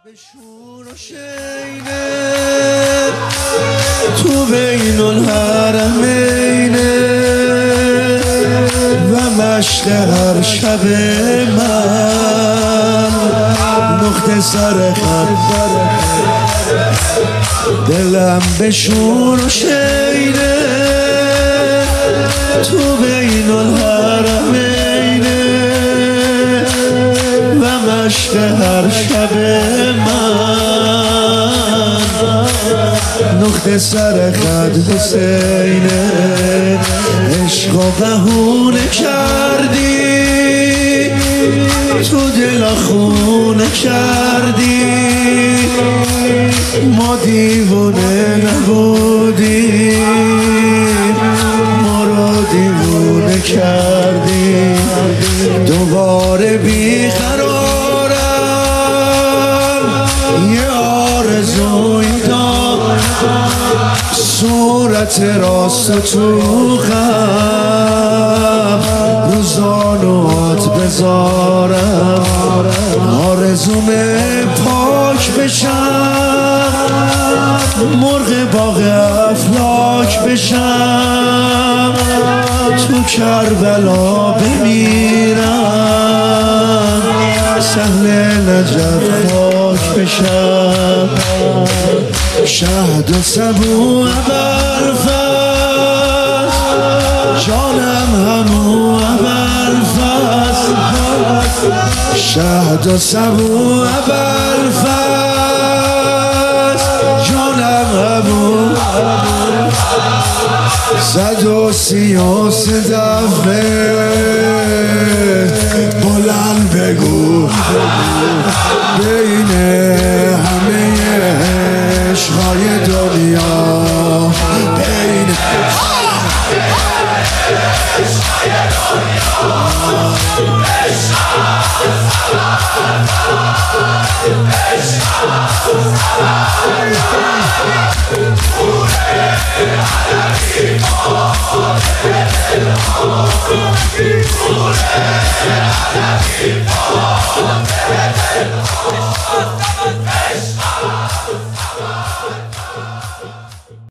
بشور و شینه تو بین الحرمینه و مشق هر شب من نقطه سر خط دلم بشور و شینه تو بین الحرمینه و مشق هر شب من نقطه سر خط حسینه عشق و بهونه کردی تو دل خونه کردی ما دیوونه نبودیم ما رو دیوونه کردی دوباره بیقرارم یه آرزوی دارم صورت راست تو غم رو زانوات بذارم آرزومه پاک بشم مرغ باغ افلاک بشم تو کربلا بمیرم سهل نجف خاک بشم شهد و سبو ابرفست جانم همو ابرفست شهد و سبو ابرفست جانم همو 133 دفعه بلند بگو بین همه عشقای دنیا بین عشق